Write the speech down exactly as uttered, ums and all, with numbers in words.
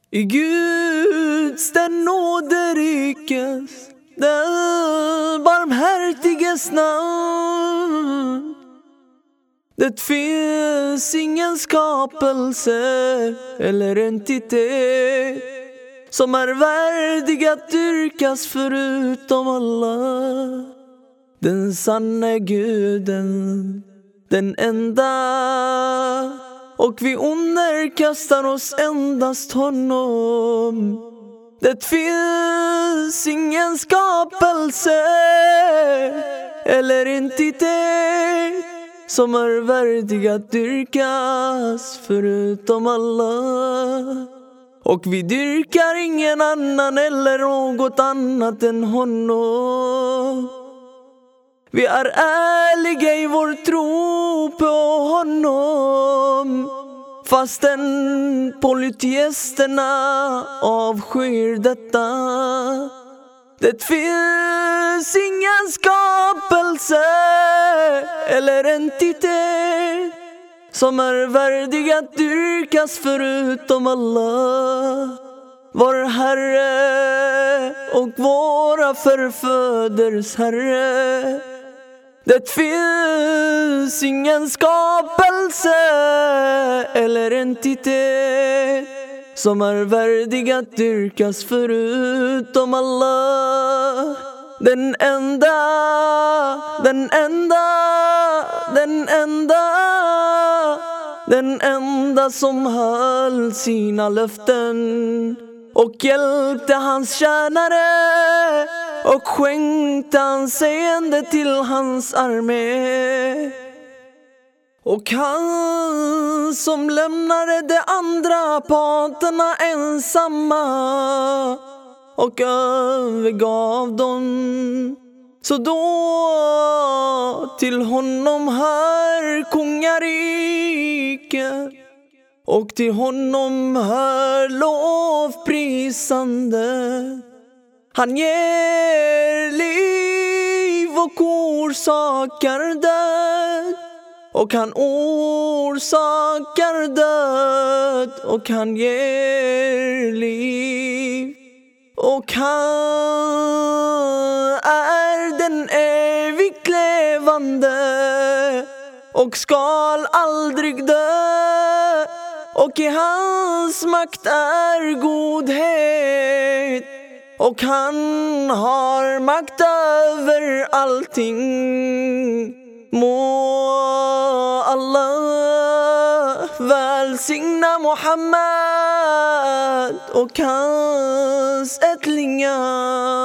I Guds den nåderikes, den barmhärtiges namn. Det finns ingen skapelse eller entitet som är värdig att dyrkas förutom Allah. Den sanna Guden, den enda. Och vi underkastar oss endast honom. Det finns ingen skapelse eller entitet som är värdig att dyrkas förutom Allah. Och vi dyrkar ingen annan eller något annat än honom. Vi är ärliga i vår tro på honom, fastän polyteisterna avskyr detta. Det finns ingen skapelse eller entitet som är värdig att dyrkas förutom Allah, vår Herre och våra förfäders Herre. Det finns ingen skapelse eller entitet som är värdig att dyrkas förutom Allah. Den enda, den enda, den enda, den enda som höll sina löften och hjälpte hans tjänare och skänkte anseende till hans armé. Och han som lämnade de andra parterna ensamma och övergav dem, så då till honom hör kungarike och till honom hör lovprisande. Han ger liv och orsakar död, och han orsakar död och han ger liv. Och han är den evigt levande och skall aldrig dö. Och i hans makt är godhet, och han har makt över allting. Må Allah välsigna Muhammad och hans ättlingar.